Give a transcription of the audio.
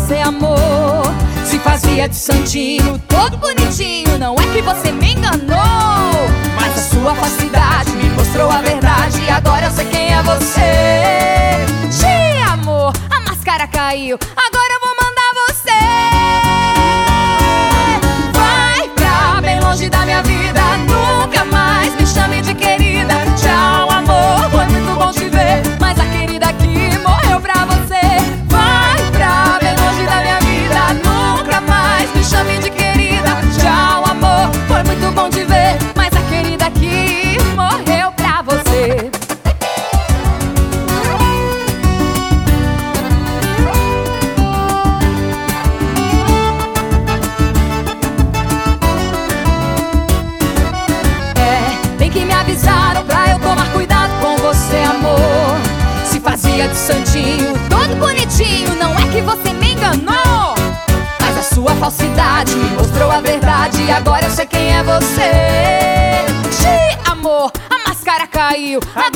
você, amor. Se fazia de santinho, todo bonitinho. Não é que você me enganou, mas a sua falsidade me mostrou a verdade. E agora eu sei quem é você. Xiii, amor, a máscara caiu. Agora eu vou mandar você. Vai pra bem longe da minha vida. Nunca mais me chame de querida. Tchau, amor, foi muito bom te ver, mas a querida aqui morreu pra você. Vai pra bem longe da minha vida. Nunca mais me chame de querida. Tchau, amor, foi muito bom te ver, mas a querida aqui morreu pra você. Bem que me avisaram pra eu tomar cuidado com você, amor. Se fazia de santinho, todo bonitinho. Não é que você me enganou, mas a sua falsidade me mostrou a verdade. E agora eu sei quem é você. Xiii, amor, a máscara caiu.